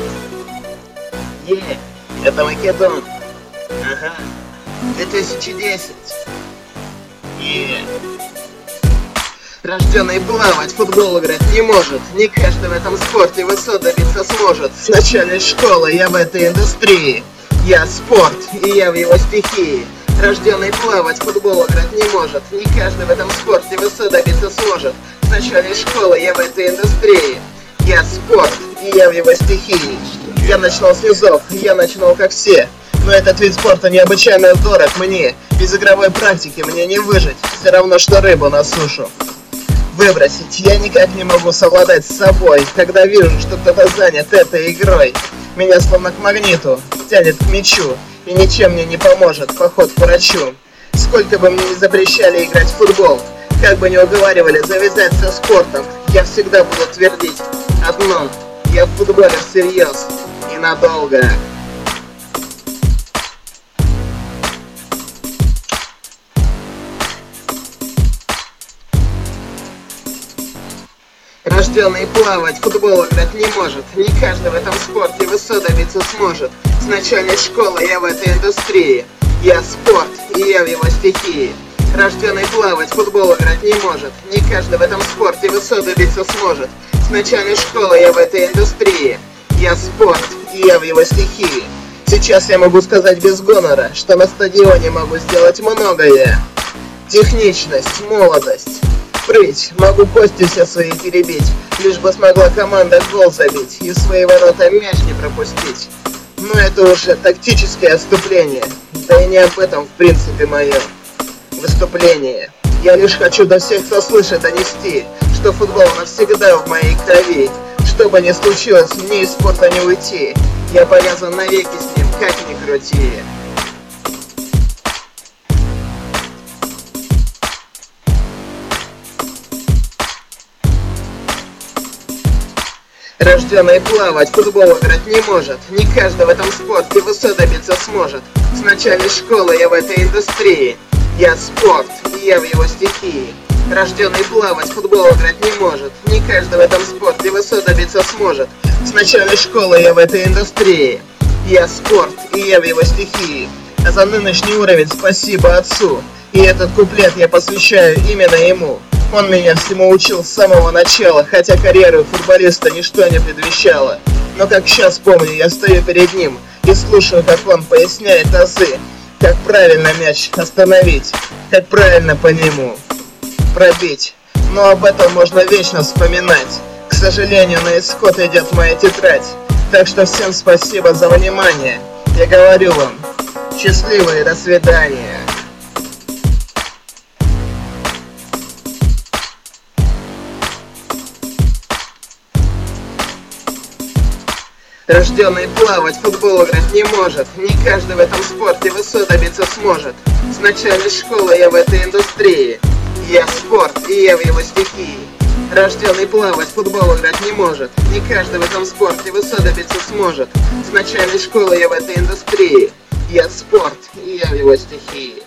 Это Македон. Ага. 2010. Рожденный плавать, футбол играть не может. Не каждый в этом спорте высот добиться сможет. С начальной школы я в этой индустрии. Я спорт, и я в его стихии. Рожденный плавать, футбол играть не может. Не каждый в этом спорте высот добиться сможет. С начальной школы я в этой индустрии. Я спорт, и я в его стихии. Я начинал с низов, я начинал как все. Но этот вид спорта необычайно дорог мне. Без игровой практики мне не выжить. Все равно, что рыбу на сушу выбросить. Я никак не могу совладать с собой, когда вижу, что кто-то занят этой игрой. Меня словно к магниту тянет к мячу, и ничем мне не поможет поход к врачу. Сколько бы мне не запрещали играть в футбол, как бы не уговаривали завязать со спортом, я всегда буду твердить одно: я в футболе всерьез и надолго. Рожденный плавать, футбол играть не может. Не каждый в этом спорте высот добиться сможет. С начальной школы я в этой индустрии. Я спорт, и я в его стихии. Рожденный плавать, футбол играть не может. Не каждый в этом спорте высот добиться сможет. С начальной школы я в этой индустрии. Я спорт, и я в его стихии. Сейчас я могу сказать без гонора, что на стадионе могу сделать многое. Техничность, молодость, прыть, могу кости все свои перебить, лишь бы смогла команда гол забить и в свои ворота мяч не пропустить. Но это уже тактическое отступление, да и не об этом в принципе мое выступление. Я лишь хочу до всех, кто слышит, донести, что футбол навсегда в моей крови. Что бы ни случилось, мне из спорта не уйти. Я повязан навеки с ним, как ни крути. Рожденный плавать, футбол играть не может. Не каждый в этом спорте высот добиться сможет. С начальной школы я в этой индустрии. Я спорт, и я в его стихии. Рожденный плавать, футбол играть не может. Не каждый в этом спорте высот добиться сможет. С начальной школы я в этой индустрии. Я спорт, и я в его стихии. А за нынешний уровень спасибо отцу. И этот куплет я посвящаю именно ему. Он меня всему учил с самого начала, хотя карьеру футболиста ничто не предвещало. Но как сейчас помню, я стою перед ним и слушаю, как он поясняет азы, как правильно мяч остановить, как правильно по нему пробить. Но об этом можно вечно вспоминать. К сожалению, на исход идет моя тетрадь. Так что всем спасибо за внимание. Я говорю вам, счастливо и до свидания. Рожденный плавать, футбол играть не может. Не каждый в этом спорте высот добиться сможет. С начальной школы я в этой индустрии. Я спорт, и я в его стихии. Рожденный плавать, футбол играть не может. Не каждый в этом спорте высот добиться сможет. С начальной школы я в этой индустрии. Я спорт, и я в его стихии.